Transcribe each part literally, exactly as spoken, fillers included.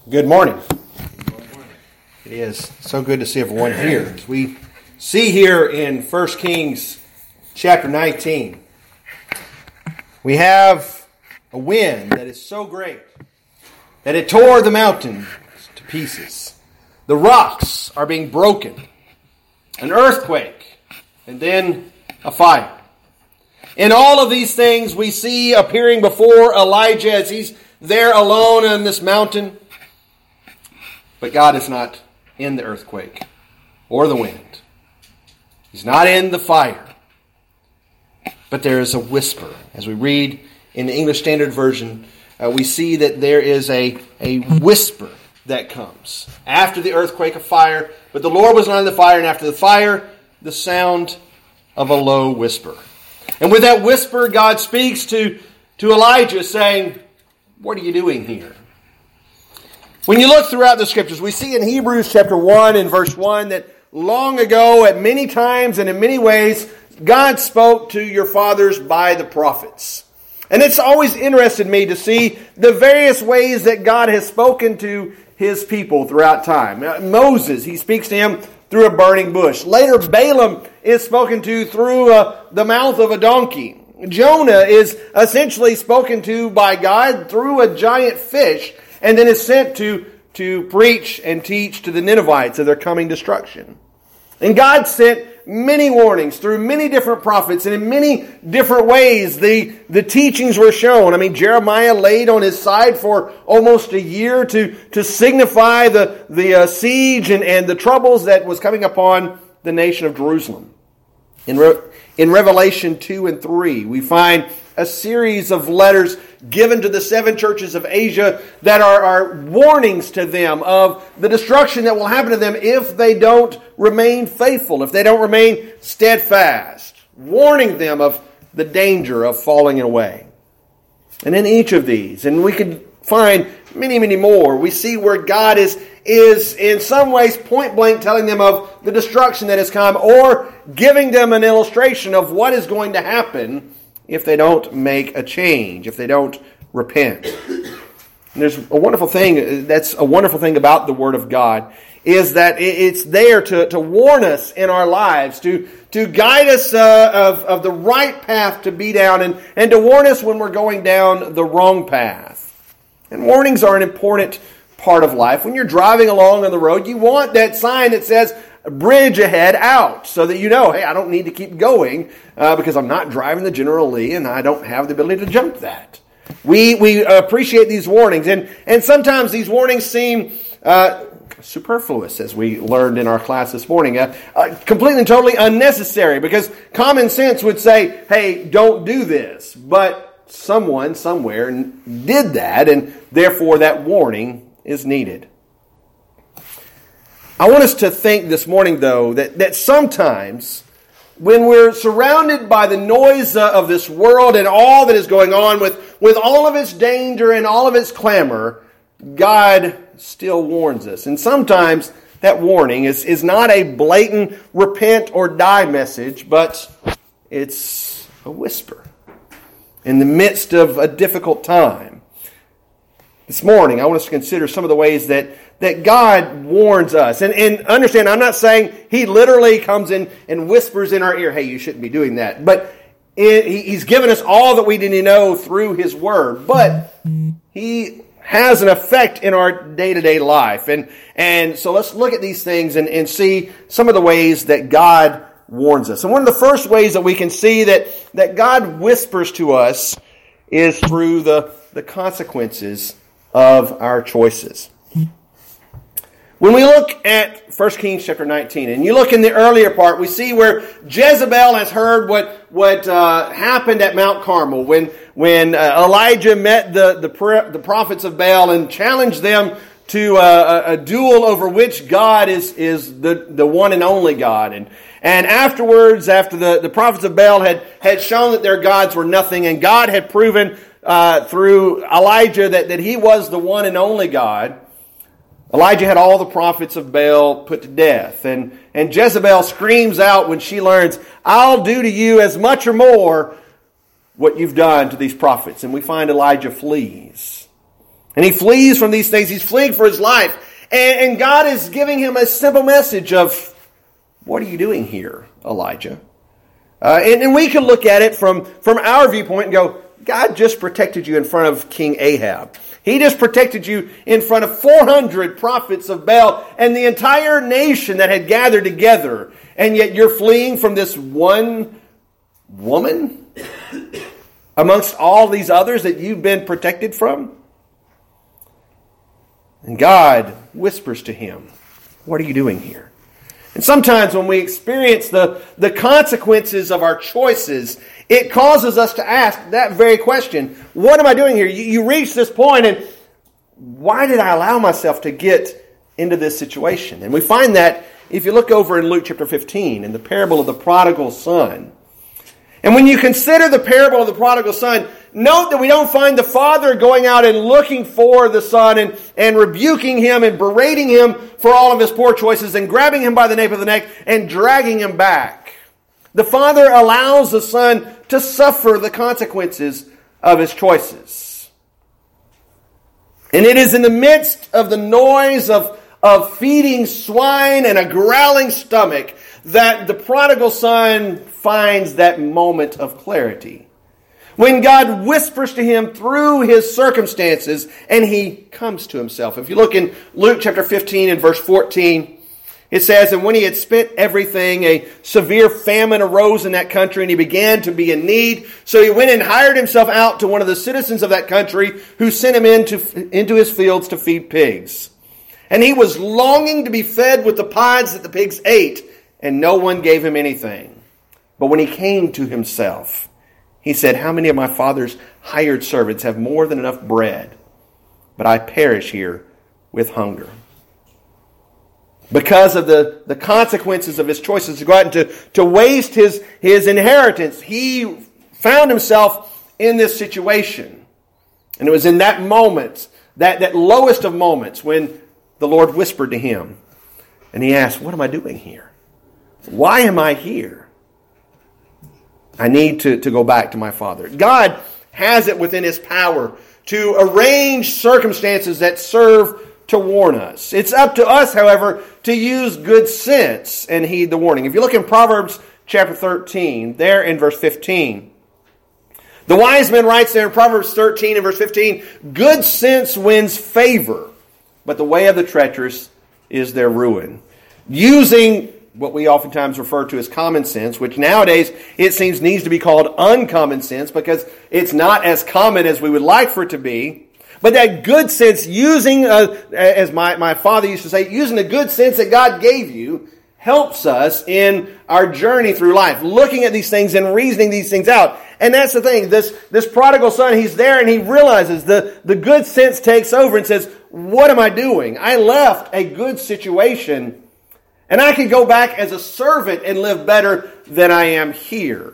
Good morning. It is so good to see everyone here. As we see here in First Kings chapter nineteen, we have a wind that is so great that it tore the mountains to pieces. The rocks are being broken. An earthquake, and then a fire. In all of these things we see appearing before Elijah as he's there alone on this mountain. But God is not in the earthquake or the wind. He's not in the fire. But there is a whisper. As we read in the English Standard Version, uh, we see that there is a, a whisper that comes. After the earthquake, a fire. But the Lord was not in the fire. And after the fire, the sound of a low whisper. And with that whisper, God speaks to, to Elijah saying, "What are you doing here?" When you look throughout the Scriptures, we see in Hebrews chapter one and verse one that long ago, at many times and in many ways, God spoke to your fathers by the prophets. And it's always interested me to see the various ways that God has spoken to His people throughout time. Moses, He speaks to him through a burning bush. Later, Balaam is spoken to through uh, the mouth of a donkey. Jonah is essentially spoken to by God through a giant fish, and then is sent to, to preach and teach to the Ninevites of their coming destruction. And God sent many warnings through many different prophets, and in many different ways the, the teachings were shown. I mean, Jeremiah laid on his side for almost a year to, to signify the, the uh, siege and, and the troubles that was coming upon the nation of Jerusalem. In, Re- in Revelation two and three, we find a series of letters given to the seven churches of Asia that are, are warnings to them of the destruction that will happen to them if they don't remain faithful, if they don't remain steadfast, warning them of the danger of falling away. And in each of these, and we could find many, many more, we see where God is, is in some ways point blank telling them of the destruction that has come, or giving them an illustration of what is going to happen if they don't make a change, if they don't repent. And there's a wonderful thing, that's a wonderful thing about the Word of God, is that it's there to, to warn us in our lives, to, to guide us uh, of, of the right path to be down, and, and to warn us when we're going down the wrong path. And warnings are an important part of life. When you're driving along on the road, you want that sign that says, "Bridge ahead, out," so that you know, hey, I don't need to keep going uh, because I'm not driving the General Lee and I don't have the ability to jump that. We we appreciate these warnings, and, and sometimes these warnings seem uh, superfluous, as we learned in our class this morning, uh, uh, completely and totally unnecessary, because common sense would say, hey, don't do this. But someone somewhere did that, and therefore that warning is needed. I want us to think this morning, though, that, that sometimes when we're surrounded by the noise uh, of this world and all that is going on with, with all of its danger and all of its clamor, God still warns us. And sometimes that warning is, is not a blatant repent or die message, but it's a whisper in the midst of a difficult time. This morning, I want us to consider some of the ways that, that God warns us. And, and understand, I'm not saying He literally comes in and whispers in our ear, hey, you shouldn't be doing that. But it, He's given us all that we need to know through His Word. But He has an effect in our day-to-day life. And, and so let's look at these things and, and see some of the ways that God warns us. And one of the first ways that we can see that, that God whispers to us is through the, the consequences of our choices. When we look at First Kings chapter nineteen, and you look in the earlier part, we see where Jezebel has heard what, what uh, happened at Mount Carmel when, when uh, Elijah met the, the, the prophets of Baal and challenged them to uh, a, a duel over which God is, is the, the one and only God. And, and afterwards, after the, the prophets of Baal had, had shown that their gods were nothing, and God had proven Uh, through Elijah that, that he was the one and only God, Elijah had all the prophets of Baal put to death. And, and Jezebel screams out when she learns, I'll do to you as much or more what you've done to these prophets. And we find Elijah flees. And he flees from these things. He's fleeing for his life. And, and God is giving him a simple message of, what are you doing here, Elijah? Uh, and, and we can look at it from, from our viewpoint and go, God just protected you in front of King Ahab. He just protected you in front of four hundred prophets of Baal and the entire nation that had gathered together. And yet you're fleeing from this one woman amongst all these others that you've been protected from? And God whispers to him, what are you doing here? And sometimes when we experience the, the consequences of our choices, it causes us to ask that very question. What am I doing here? You, you reach this point, and why did I allow myself to get into this situation? And we find that if you look over in Luke chapter fifteen, in the parable of the prodigal son. And when you consider the parable of the prodigal son, note that we don't find the father going out and looking for the son and, and rebuking him and berating him for all of his poor choices and grabbing him by the nape of the neck and dragging him back. The father allows the son to suffer the consequences of his choices. And it is in the midst of the noise of, of feeding swine and a growling stomach that the prodigal son finds that moment of clarity. When God whispers to him through his circumstances and he comes to himself. If you look in Luke chapter fifteen and verse fourteen, it says, and when he had spent everything, a severe famine arose in that country and he began to be in need. So he went and hired himself out to one of the citizens of that country who sent him into, into his fields to feed pigs. And he was longing to be fed with the pods that the pigs ate, and no one gave him anything. But when he came to himself, he said, how many of my father's hired servants have more than enough bread, but I perish here with hunger? Because of the, the consequences of his choices to go out and to, to waste his, his inheritance, he found himself in this situation. And it was in that moment, that, that lowest of moments, when the Lord whispered to him. And he asked, what am I doing here? Why am I here? I need to, to go back to my father. God has it within his power to arrange circumstances that serve to warn us. It's up to us, however, to use good sense and heed the warning. If you look in Proverbs chapter thirteen, there in verse fifteen, the wise man writes there in Proverbs thirteen and verse fifteen, good sense wins favor, but the way of the treacherous is their ruin. Using what we oftentimes refer to as common sense, which nowadays it seems needs to be called uncommon sense because it's not as common as we would like for it to be. But that good sense, using, uh, as my, my father used to say, using the good sense that God gave you helps us in our journey through life, looking at these things and reasoning these things out. And that's the thing, this, this prodigal son, he's there and he realizes the, the good sense takes over and says, what am I doing? I left a good situation and I can go back as a servant and live better than I am here.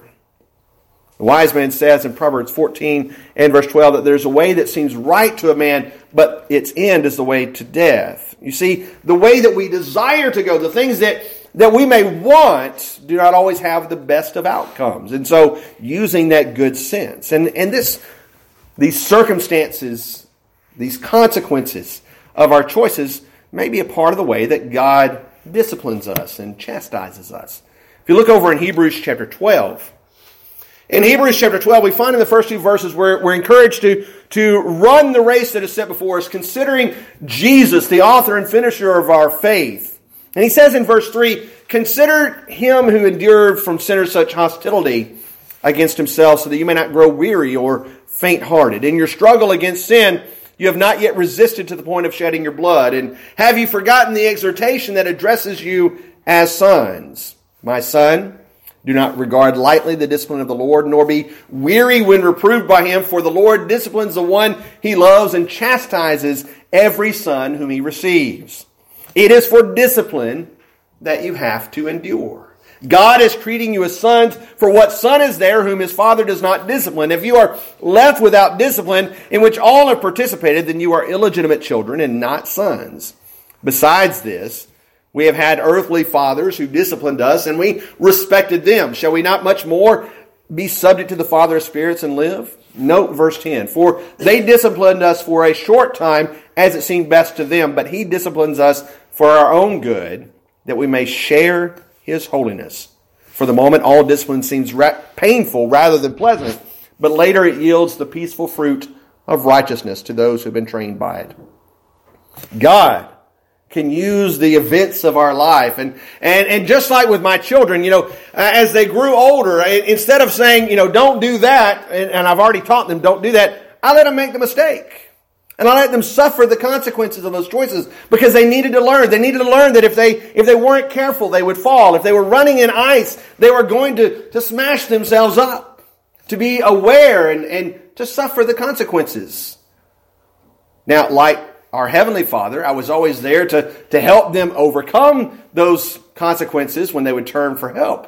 The wise man says in Proverbs fourteen and verse twelve that there's a way that seems right to a man, but its end is the way to death. You see, the way that we desire to go, the things that, that we may want, do not always have the best of outcomes. And so, using that good sense. And, and this, these circumstances, these consequences of our choices may be a part of the way that God disciplines us and chastises us. If you look over in Hebrews chapter twelve, in Hebrews chapter twelve, we find in the first two verses where we're encouraged to, to run the race that is set before us, considering Jesus, the author and finisher of our faith. And he says in verse three, consider him who endured from sinners such hostility against himself, so that you may not grow weary or faint-hearted. In your struggle against sin, you have not yet resisted to the point of shedding your blood. And have you forgotten the exhortation that addresses you as sons? My son, do not regard lightly the discipline of the Lord, nor be weary when reproved by him, for the Lord disciplines the one he loves and chastises every son whom he receives. It is for discipline that you have to endure. God is treating you as sons, for what son is there whom his father does not discipline? If you are left without discipline, in which all have participated, then you are illegitimate children and not sons. Besides this, we have had earthly fathers who disciplined us, and we respected them. Shall we not much more be subject to the Father of spirits and live? Note verse ten. For they disciplined us for a short time as it seemed best to them, but he disciplines us for our own good, that we may share his holiness. For the moment, all discipline seems ra- painful rather than pleasant, but later it yields the peaceful fruit of righteousness to those who have been trained by it. God can use the events of our life. And, and, and just like with my children, you know, uh, as they grew older, instead of saying, you know, don't do that, and, and I've already taught them don't do that, I let them make the mistake. And I let them suffer the consequences of those choices because they needed to learn. They needed to learn that if they if they weren't careful, they would fall. If they were running in ice, they were going to, to smash themselves up. To be aware and, and to suffer the consequences. Now, like our Heavenly Father, I was always there to, to help them overcome those consequences when they would turn for help.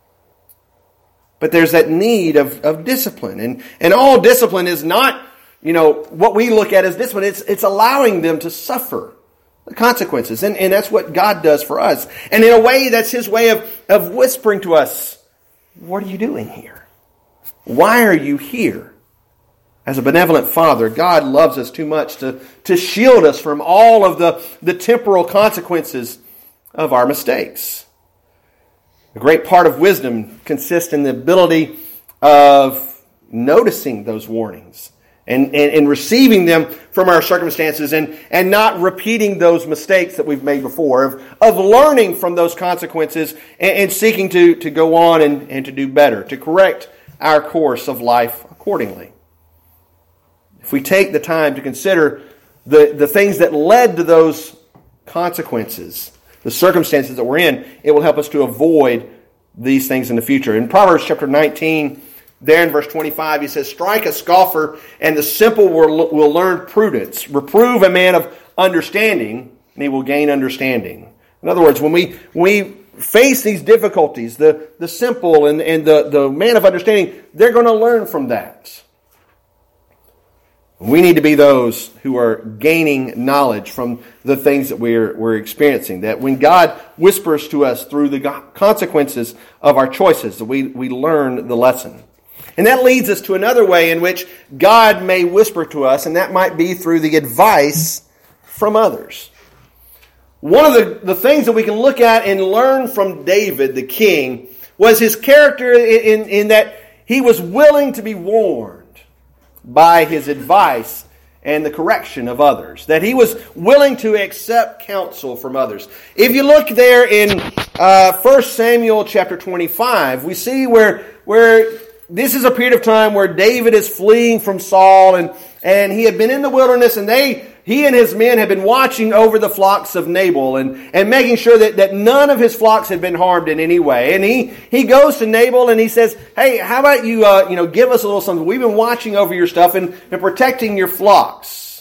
But there's that need of, of discipline. And, and all discipline is not, you know, what we look at as discipline. It's, it's allowing them to suffer the consequences. And, and that's what God does for us. And in a way, that's His way of, of whispering to us, what are you doing here? Why are you here? As a benevolent Father, God loves us too much to, to shield us from all of the, the temporal consequences of our mistakes. A great part of wisdom consists in the ability of noticing those warnings and, and, and receiving them from our circumstances and, and not repeating those mistakes that we've made before, of, of learning from those consequences and, and seeking to, to go on and, and to do better, to correct our course of life accordingly. If we take the time to consider the, the things that led to those consequences, the circumstances that we're in, it will help us to avoid these things in the future. In Proverbs chapter nineteen, there in verse twenty-five, he says, strike a scoffer, and the simple will, will learn prudence. Reprove a man of understanding, and he will gain understanding. In other words, when we, when we face these difficulties, the, the simple and, and the, the man of understanding, they're going to learn from that. We need to be those who are gaining knowledge from the things that we're, we're experiencing. That when God whispers to us through the consequences of our choices, that we, we learn the lesson. And that leads us to another way in which God may whisper to us, and that might be through the advice from others. One of the, the things that we can look at and learn from David, the king, was his character in, in, in that he was willing to be warned by his advice and the correction of others. That he was willing to accept counsel from others. If you look there in uh, First Samuel chapter twenty-five, we see where, where this is a period of time where David is fleeing from Saul, and, and he had been in the wilderness, and they he and his men had been watching over the flocks of Nabal and, and making sure that, that none of his flocks had been harmed in any way. And he, he goes to Nabal and he says, hey, how about you, uh, you know, give us a little something. We've been watching over your stuff and, and protecting your flocks.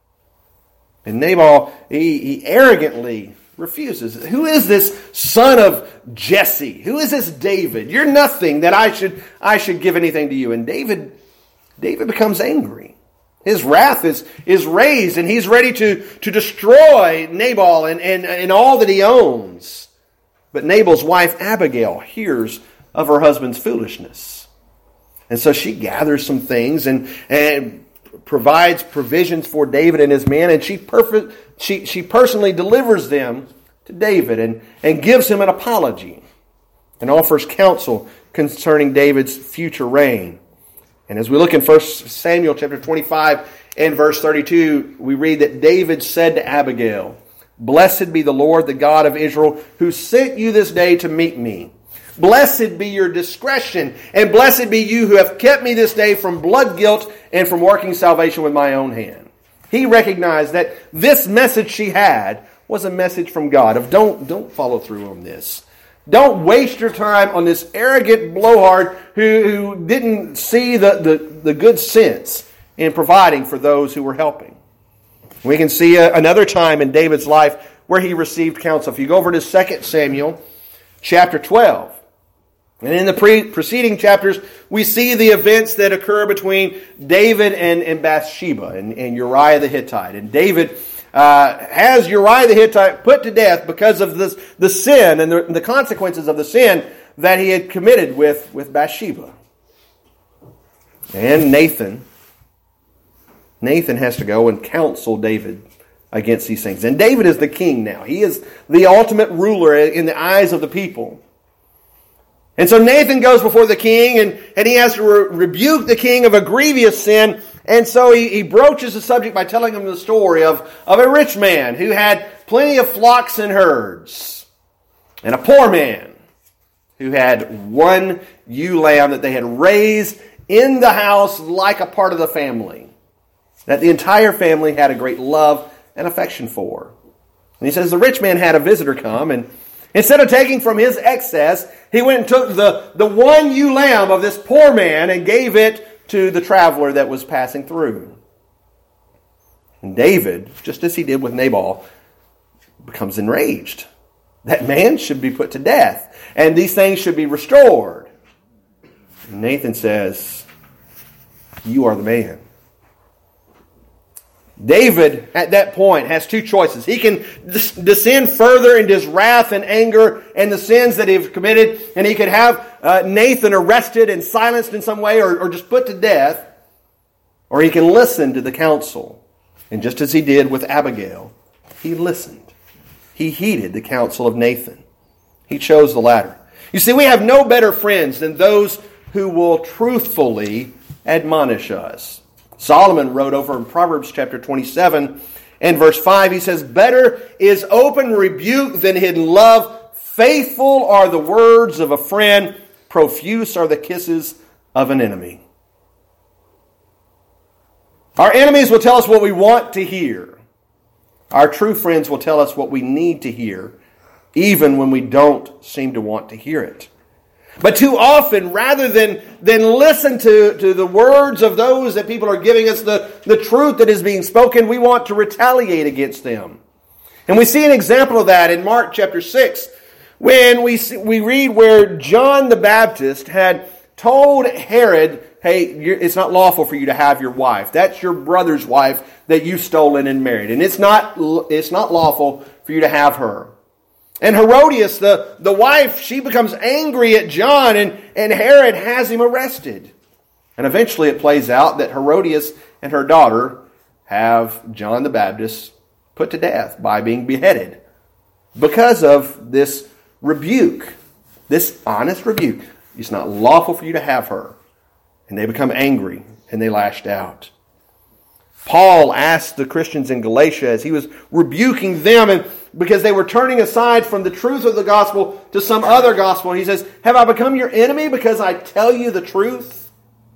And Nabal, he, he arrogantly refuses. Who is this son of Jesse? Who is this David? You're nothing that I should, I should give anything to you. And David, David becomes angry. His wrath is, is raised, and he's ready to, to destroy Nabal and, and, and all that he owns. But Nabal's wife, Abigail, hears of her husband's foolishness. And so she gathers some things and, and provides provisions for David and his men, and she, perfect, she, she personally delivers them to David and, and gives him an apology and offers counsel concerning David's future reign. And as we look in First Samuel chapter twenty-five and verse thirty-two, we read that David said to Abigail, blessed be the Lord, the God of Israel, who sent you this day to meet me. Blessed be your discretion, and blessed be you who have kept me this day from blood guilt and from working salvation with my own hand. He recognized that this message she had was a message from God of don't, don't follow through on this. Don't waste your time on this arrogant blowhard who, who didn't see the, the, the good sense in providing for those who were helping. We can see a, another time in David's life where he received counsel. If you go over to Second Samuel chapter twelve, and in the pre- preceding chapters, we see the events that occur between David and, and Bathsheba and, and Uriah the Hittite. And David Uh, has Uriah the Hittite put to death because of this, the sin and the, the consequences of the sin that he had committed with, with Bathsheba. And Nathan, Nathan has to go and counsel David against these things. And David is the king now. He is the ultimate ruler in the eyes of the people. And so Nathan goes before the king, and, and he has to re- rebuke the king of a grievous sin. And so he, he broaches the subject by telling him the story of, of a rich man who had plenty of flocks and herds, and a poor man who had one ewe lamb that they had raised in the house like a part of the family, that the entire family had a great love and affection for. And he says the rich man had a visitor come, and instead of taking from his excess, he went and took the, the one ewe lamb of this poor man and gave it to the traveler that was passing through. And David, just as he did with Nabal, becomes enraged. That man should be put to death, and these things should be restored. And Nathan says, "You are the man." David, at that point, has two choices. He can descend further into his wrath and anger and the sins that he's committed, and he could have uh, Nathan arrested and silenced in some way, or, or just put to death. Or he can listen to the counsel. And just as he did with Abigail, he listened. He heeded the counsel of Nathan. He chose the latter. You see, we have no better friends than those who will truthfully admonish us. Solomon wrote over in Proverbs chapter twenty-seven and verse five, he says, "Better is open rebuke than hidden love. Faithful are the words of a friend. Profuse are the kisses of an enemy." Our enemies will tell us what we want to hear. Our true friends will tell us what we need to hear, even when we don't seem to want to hear it. But too often, rather than, than listen to, to the words of those that people are giving us, the, the truth that is being spoken, we want to retaliate against them. And we see an example of that in Mark chapter six, when we see, we read where John the Baptist had told Herod, "Hey, it's not lawful for you to have your wife. That's your brother's wife that you've stolen and married. And it's not, it's not lawful for you to have her." And Herodias, the, the wife, she becomes angry at John, and, and Herod has him arrested. And eventually it plays out that Herodias and her daughter have John the Baptist put to death by being beheaded because of this rebuke, this honest rebuke. It's not lawful for you to have her. And they become angry, and they lashed out. Paul asked the Christians in Galatia as he was rebuking them, and because they were turning aside from the truth of the gospel to some other gospel. He says, "Have I become your enemy because I tell you the truth?"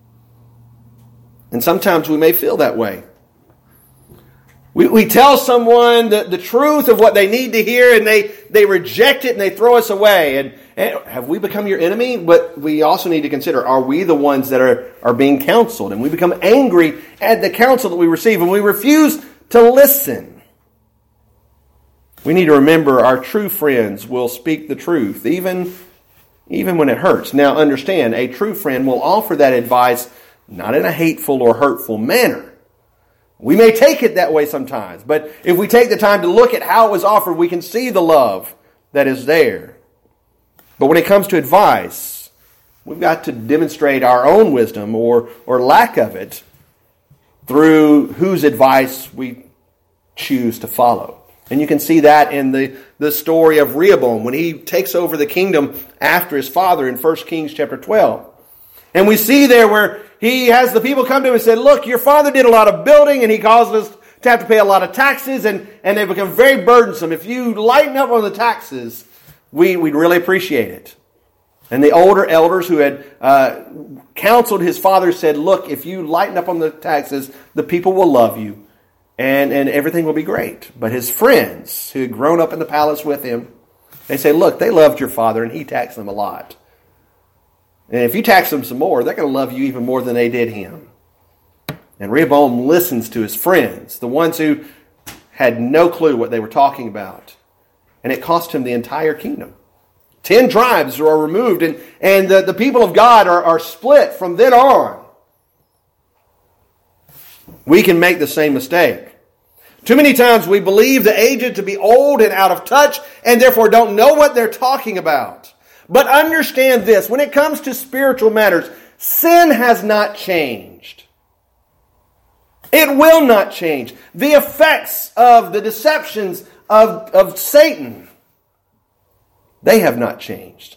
And sometimes we may feel that way. We, we tell someone the, the truth of what they need to hear, and they, they reject it and they throw us away. And, and have we become your enemy? But we also need to consider, are we the ones that are, are being counseled? And we become angry at the counsel that we receive, and we refuse to listen. We need to remember our true friends will speak the truth, even, even when it hurts. Now understand, a true friend will offer that advice not in a hateful or hurtful manner. We may take it that way sometimes, but if we take the time to look at how it was offered, we can see the love that is there. But when it comes to advice, we've got to demonstrate our own wisdom or, or lack of it through whose advice we choose to follow. And you can see that in the, the story of Rehoboam when he takes over the kingdom after his father in First Kings chapter twelve. And we see there where he has the people come to him and said, "Look, your father did a lot of building and he caused us to have to pay a lot of taxes, and, and they become very burdensome. If you lighten up on the taxes, we, we'd really appreciate it." And the older elders who had uh, counseled his father said, "Look, if you lighten up on the taxes, the people will love you. And, and everything will be great." But his friends, who had grown up in the palace with him, they say, "Look, they loved your father and he taxed them a lot. And if you tax them some more, they're going to love you even more than they did him." And Rehoboam listens to his friends, the ones who had no clue what they were talking about. And it cost him the entire kingdom. Ten tribes are removed, and, and the, the people of God are, are split from then on. We can make the same mistake. Too many times we believe the aged to be old and out of touch, and therefore don't know what they're talking about. But understand this, when it comes to spiritual matters, sin has not changed. It will not change. The effects of the deceptions of, of Satan, they have not changed.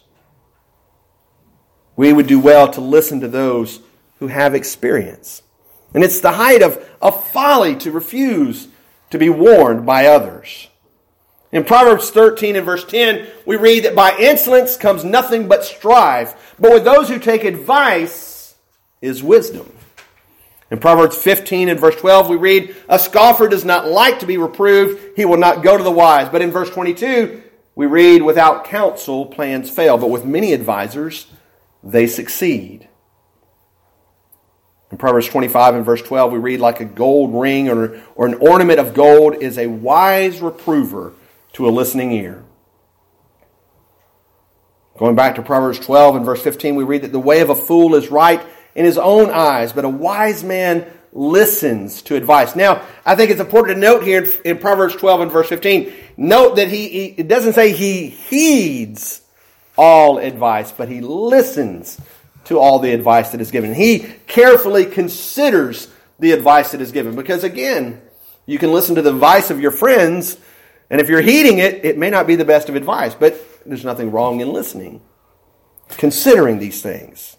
We would do well to listen to those who have experience. And it's the height of, of folly to refuse to be warned by others. In Proverbs thirteen and verse ten, we read that by insolence comes nothing but strife, but with those who take advice is wisdom. In Proverbs fifteen and verse twelve, we read, a scoffer does not like to be reproved, he will not go to the wise. But in verse twenty-two, we read, without counsel, plans fail, but with many advisors, they succeed. In Proverbs twenty-five and verse twelve, we read, like a gold ring or, or an ornament of gold is a wise reprover to a listening ear. Going back to Proverbs twelve and verse fifteen, we read that the way of a fool is right in his own eyes, but a wise man listens to advice. Now, I think it's important to note here in, in Proverbs twelve and verse fifteen, note that he, he it doesn't say he heeds all advice, but he listens to all the advice that is given. He carefully considers the advice that is given. Because again, you can listen to the advice of your friends, and if you're heeding it, it may not be the best of advice. But there's nothing wrong in listening, considering these things.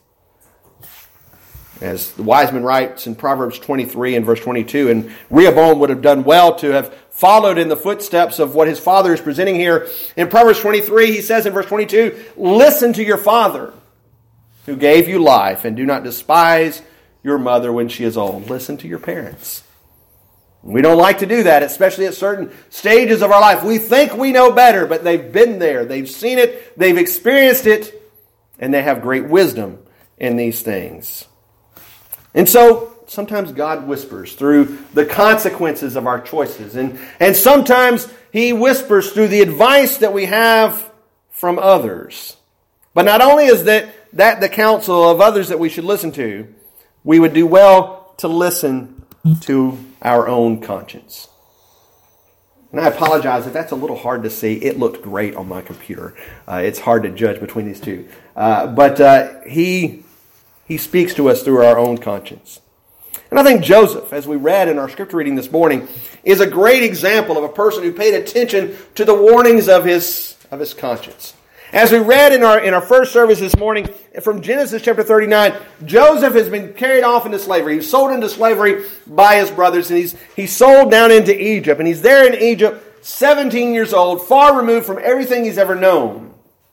As the wise man writes in Proverbs twenty-three and verse twenty-two, and Rehoboam would have done well to have followed in the footsteps of what his father is presenting here. In Proverbs twenty-three, he says in verse twenty-two, listen to your father who gave you life, and do not despise your mother when she is old. Listen to your parents. We don't like to do that, especially at certain stages of our life. We think we know better, but they've been there. They've seen it. They've experienced it. And they have great wisdom in these things. And so, sometimes God whispers through the consequences of our choices. And, and sometimes He whispers through the advice that we have from others. But not only is that, that the counsel of others that we should listen to, we would do well to listen to our own conscience. And I apologize if that's a little hard to see. It looked great on my computer. Uh, it's hard to judge between these two. Uh, but uh, he, he speaks to us through our own conscience. And I think Joseph, as we read in our scripture reading this morning, is a great example of a person who paid attention to the warnings of his, of his conscience. As we read in our in our first service this morning from Genesis chapter thirty-nine, Joseph has been carried off into slavery. He's sold into slavery by his brothers, and he's he's sold down into Egypt. And he's there in Egypt, seventeen years old, far removed from everything he's ever known.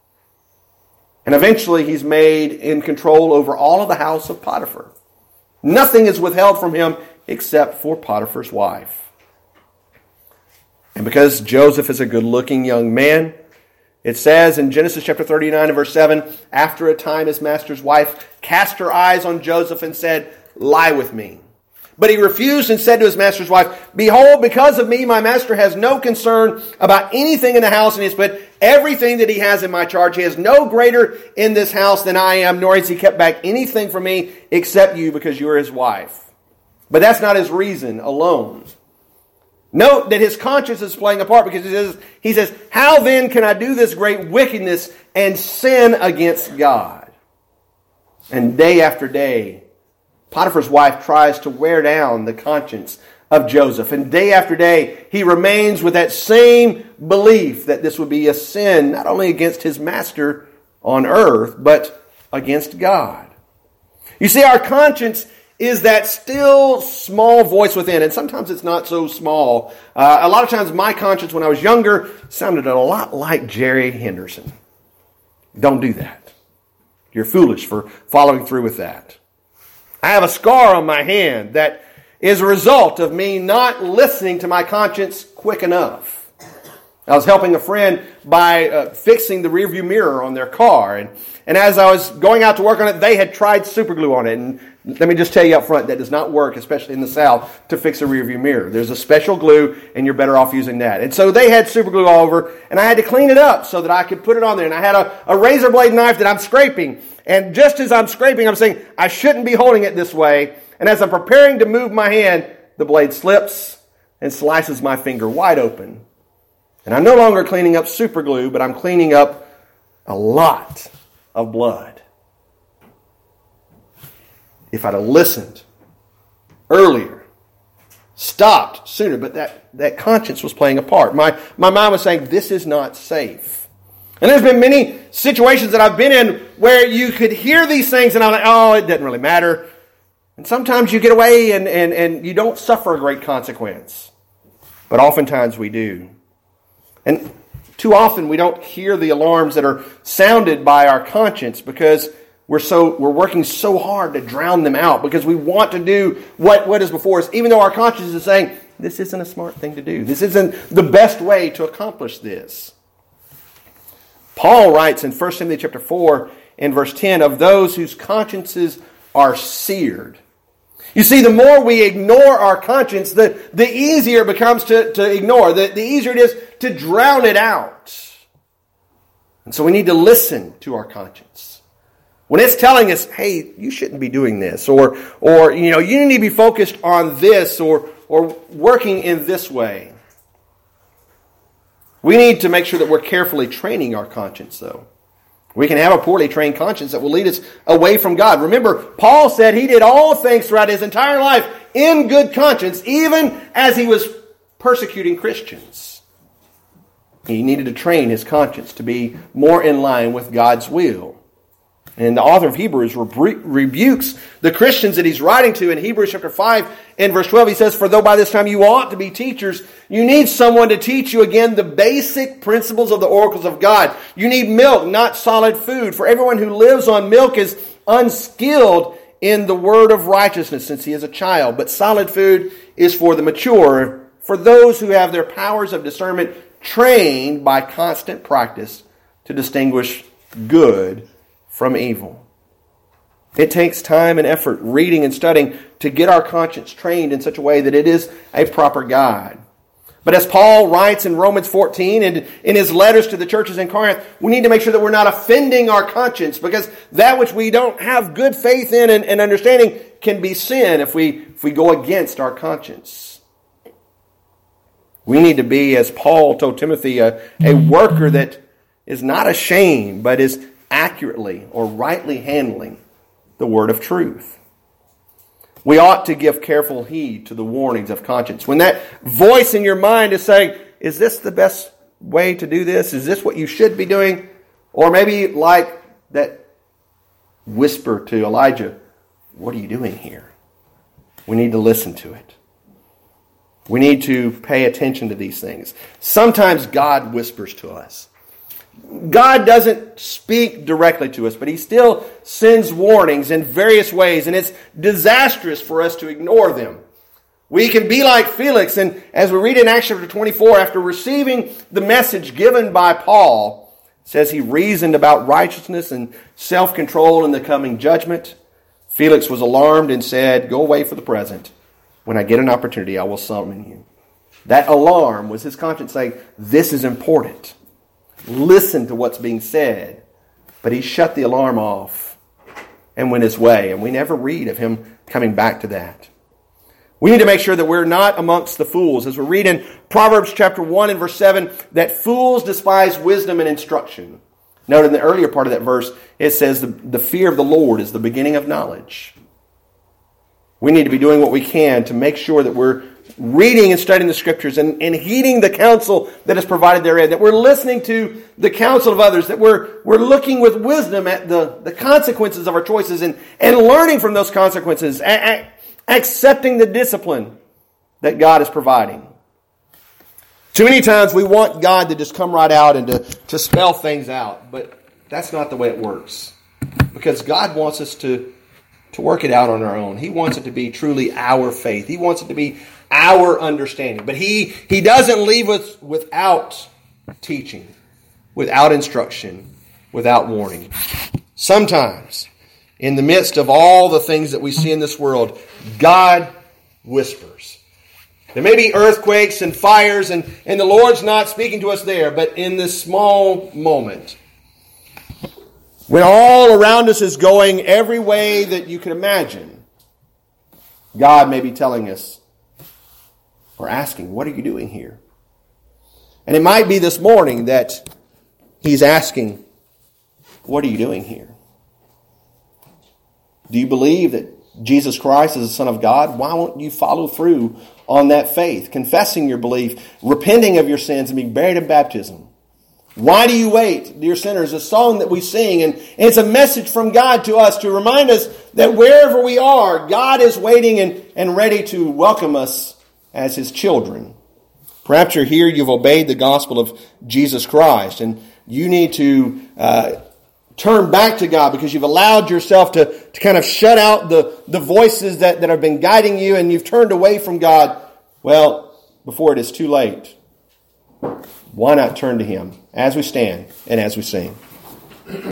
And eventually he's made in control over all of the house of Potiphar. Nothing is withheld from him except for Potiphar's wife. And because Joseph is a good-looking young man, it says in Genesis chapter thirty-nine and verse seven, after a time his master's wife cast her eyes on Joseph and said, lie with me. But he refused and said to his master's wife, behold, because of me, my master has no concern about anything in the house, and he has put everything that he has in my charge. He has no greater in this house than I am, nor has he kept back anything from me except you, because you are his wife. But that's not his reason alone. Note that his conscience is playing a part, because he says, he says, how then can I do this great wickedness and sin against God? And day after day, Potiphar's wife tries to wear down the conscience of Joseph. And day after day, he remains with that same belief that this would be a sin, not only against his master on earth, but against God. You see, our conscience is that still small voice within. And sometimes it's not so small. Uh, a lot of times my conscience when I was younger sounded a lot like Jerry Henderson. Don't do that. You're foolish for following through with that. I have a scar on my hand that is a result of me not listening to my conscience quick enough. I was helping a friend by uh, fixing the rearview mirror on their car. And, and as I was going out to work on it, they had tried super glue on it. And let me just tell you up front, that does not work, especially in the South, to fix a rearview mirror. There's a special glue, and you're better off using that. And so they had super glue all over, and I had to clean it up so that I could put it on there. And I had a, a razor blade knife that I'm scraping. And just as I'm scraping, I'm saying, I shouldn't be holding it this way. And as I'm preparing to move my hand, the blade slips and slices my finger wide open. And I'm no longer cleaning up super glue, but I'm cleaning up a lot of blood. if I'd have listened earlier, stopped sooner, but that, that conscience was playing a part. My, my mind was saying, this is not safe. And there's been many situations that I've been in where you could hear these things and I'm like, oh, it doesn't really matter. And sometimes you get away and, and, and you don't suffer a great consequence. But oftentimes we do. And too often we don't hear the alarms that are sounded by our conscience because we're so we're working so hard to drown them out because we want to do what, what is before us, even though our conscience is saying, this isn't a smart thing to do. This isn't the best way to accomplish this. Paul writes in First Timothy chapter four and verse ten of those whose consciences are seared. You see, the more we ignore our conscience, the, the easier it becomes to, to ignore. The, the easier it is to drown it out. And so we need to listen to our conscience. When it's telling us, hey, you shouldn't be doing this, or, or you know, you need to be focused on this, or, or working in this way. We need to make sure that we're carefully training our conscience, though. We can have a poorly trained conscience that will lead us away from God. Remember, Paul said he did all things throughout his entire life in good conscience, even as he was persecuting Christians. He needed to train his conscience to be more in line with God's will. And the author of Hebrews rebu- rebukes the Christians that he's writing to in Hebrews chapter five and verse twelve. He says, for though by this time you ought to be teachers, you need someone to teach you again the basic principles of the oracles of God. You need milk, not solid food. For everyone who lives on milk is unskilled in the word of righteousness since he is a child. But solid food is for the mature, for those who have their powers of discernment trained by constant practice to distinguish good from evil. It takes time and effort, reading and studying, to get our conscience trained in such a way that it is a proper guide. But as Paul writes in Romans fourteen and in his letters to the churches in Corinth, we need to make sure that we're not offending our conscience, because that which we don't have good faith in and, and understanding can be sin if we, if we go against our conscience. We need to be, as Paul told Timothy, a, a worker that is not ashamed, but is accurately or rightly handling the word of truth. We ought to give careful heed to the warnings of conscience. When that voice in your mind is saying, is this the best way to do this? Is this what you should be doing? Or maybe like that whisper to Elijah, what are you doing here? We need to listen to it. We need to pay attention to these things. Sometimes God whispers to us. God doesn't speak directly to us, but He still sends warnings in various ways, and it's disastrous for us to ignore them. We can be like Felix, and as we read in Acts chapter twenty-four, after receiving the message given by Paul, it says he reasoned about righteousness and self-control in the coming judgment. Felix was alarmed and said, go away for the present. When I get an opportunity, I will summon you. That alarm was his conscience saying, this is important. Listen to what's being said. But he shut the alarm off and went his way. And we never read of him coming back to that. We need to make sure that we're not amongst the fools. As we read in Proverbs chapter one and verse seven, that fools despise wisdom and instruction. Note in the earlier part of that verse, it says the, the fear of the Lord is the beginning of knowledge. We need to be doing what we can to make sure that we're reading and studying the Scriptures and, and heeding the counsel that is provided therein, that we're listening to the counsel of others, that we're, we're looking with wisdom at the, the consequences of our choices and, and learning from those consequences, a, a, accepting the discipline that God is providing. Too many times we want God to just come right out and to, to spell things out, but that's not the way it works. Because God wants us to, to work it out on our own. He wants it to be truly our faith. He wants it to be our understanding. But He, he doesn't leave us without teaching, without instruction, without warning. Sometimes, in the midst of all the things that we see in this world, God whispers. There may be earthquakes and fires, and, and the Lord's not speaking to us there, but in this small moment, when all around us is going every way that you can imagine, God may be telling us or asking, what are you doing here? And it might be this morning that He's asking, what are you doing here? Do you believe that Jesus Christ as the Son of God, why won't you follow through on that faith, confessing your belief, repenting of your sins, and being buried in baptism? Why do you wait, dear sinners? A song that we sing, and it's a message from God to us to remind us that wherever we are, God is waiting and, and ready to welcome us as His children. Perhaps you're here, you've obeyed the gospel of Jesus Christ, and you need to uh, turn back to God because you've allowed yourself to, to kind of shut out the, the voices that, that have been guiding you, and you've turned away from God. Well, before it is too late, why not turn to Him as we stand and as we sing?